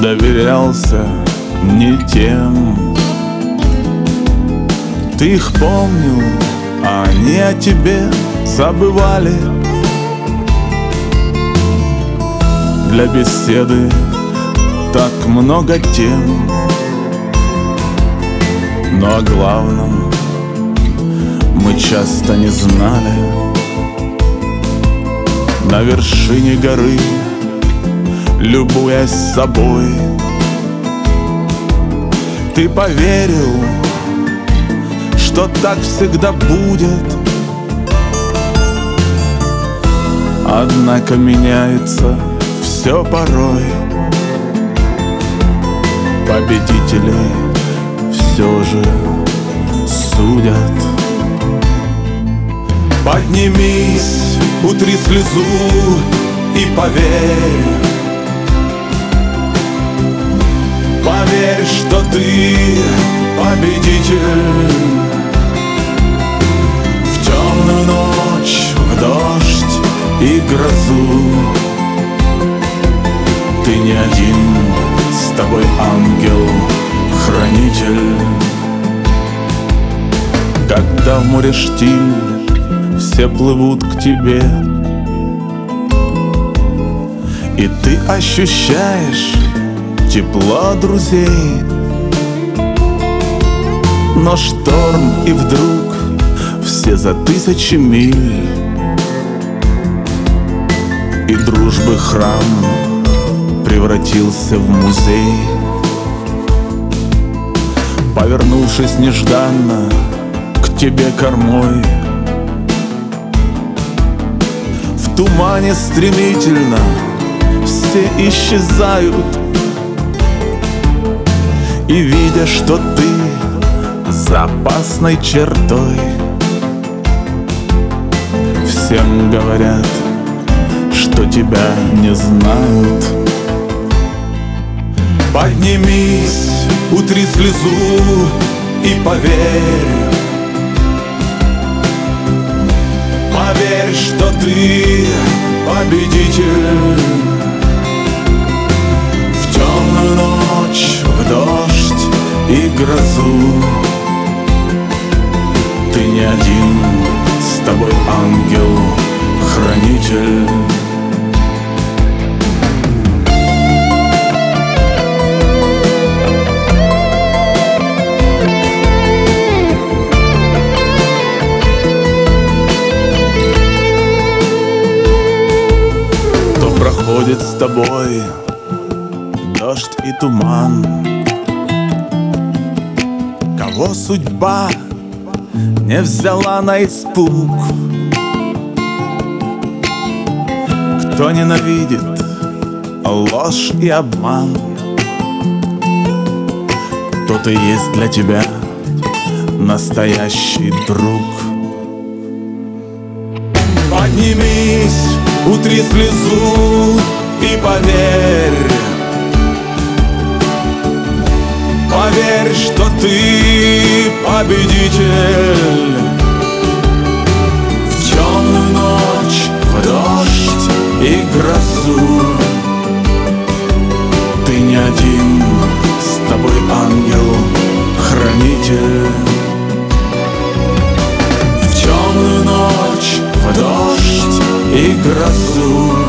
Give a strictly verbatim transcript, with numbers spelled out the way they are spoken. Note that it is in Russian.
доверялся не тем. Ты их помнил, а они о тебе забывали. Для беседы так много тем, но о главном мы часто не знали. На вершине горы, любуясь собой, ты поверил, что так всегда будет. Однако меняется все порой. Победителей все же судят. Поднимись, утри слезу и поверь. Поверь, что ты победитель. В темную ночь, в дождь и грозу ты не один, с тобой ангел-хранитель. Когда в море штиль, все плывут к тебе, и ты ощущаешь тепло друзей. Но шторм, и вдруг все за тысячи миль, и дружбы храм превратился в музей. Повернувшись нежданно к тебе кормой, в тумане стремительно все исчезают. И видя, что ты за опасной чертой, всем говорят, что тебя не знают. Поднимись, утри слезу и поверь. Поверь, что ты победитель. В темную ночь, в дождь и грозу ты не один, с тобой ангел-хранитель. Проходит с тобой дождь и туман, кого судьба не взяла на испуг, кто ненавидит ложь и обман, тот и есть для тебя настоящий друг. Поднимись, утри слезу и поверь. Поверь, что ты победитель. В темную ночь, в дождь и грозу ты не один, с тобой ангел-хранитель. В темную ночь, в дождь и грозу